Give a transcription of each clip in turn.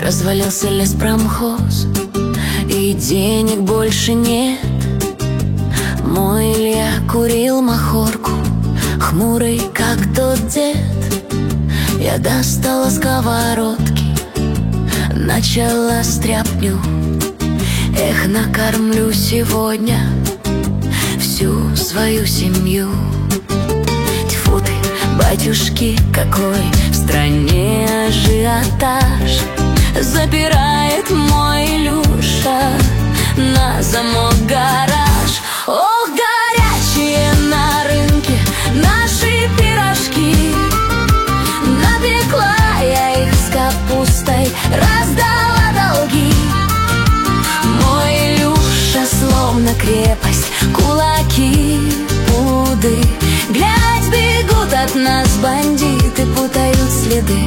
Развалился леспромхоз, и денег больше нет. Мой Илья курил махорку, хмурый, как тот дед. Я достала сковородки, начала стряпню. Эх, накормлю сегодня всю свою семью. Тьфу ты, батюшки, какой в стране ажиотаж. Запирает мой Илюша на замок гараж. Ох, горячие на рынке наши пирожки. Напекла я их с капустой, раздала долги. Мой Илюша словно крепость, кулаки, пуды. Глядь, бегут от нас бандиты, путают следы.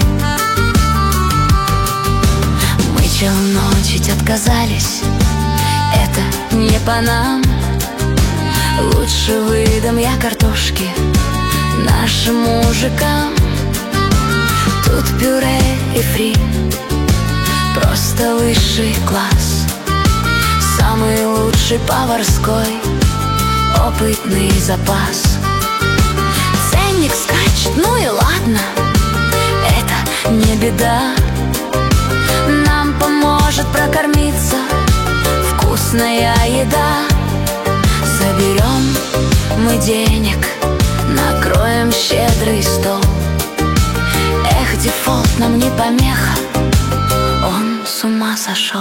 Мы челночить отказались, это не по нам. Лучше выдам я картошки нашим мужикам. Тут пюре и фри, просто высший класс. Самый лучший поварской, опытный запас. Ценник скачет, ну и ладно, это не беда. Нам поможет прокормиться вкусная еда. Соберем мы денег, накроем щедрый стол. Эх, дефолт нам не помеха, он с ума сошел.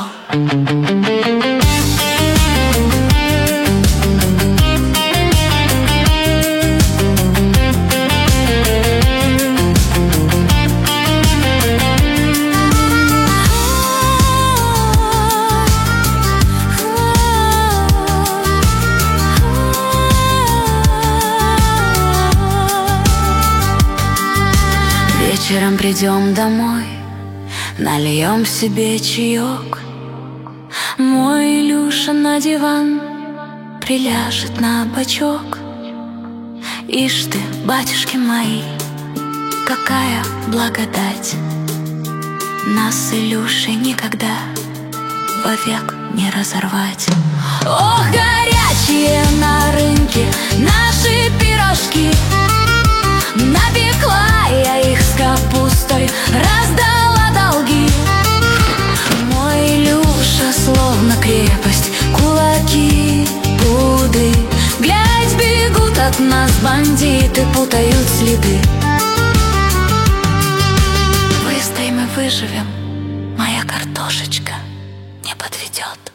Вечером придем домой, нальем себе чаек. Мой Илюша на диван приляжет на бочок. Ишь ты, батюшки мои, какая благодать. Нас с Илюшей никогда вовек не разорвать. Ох, горячие на рынке наши пирожки. Напекла я их с капустой, раздала долги. Мой Илюша словно крепость, кулаки, пуды. Глядь, бегут от нас бандиты, путают следы. Выстоим и выживем, моя картошечка не подведет.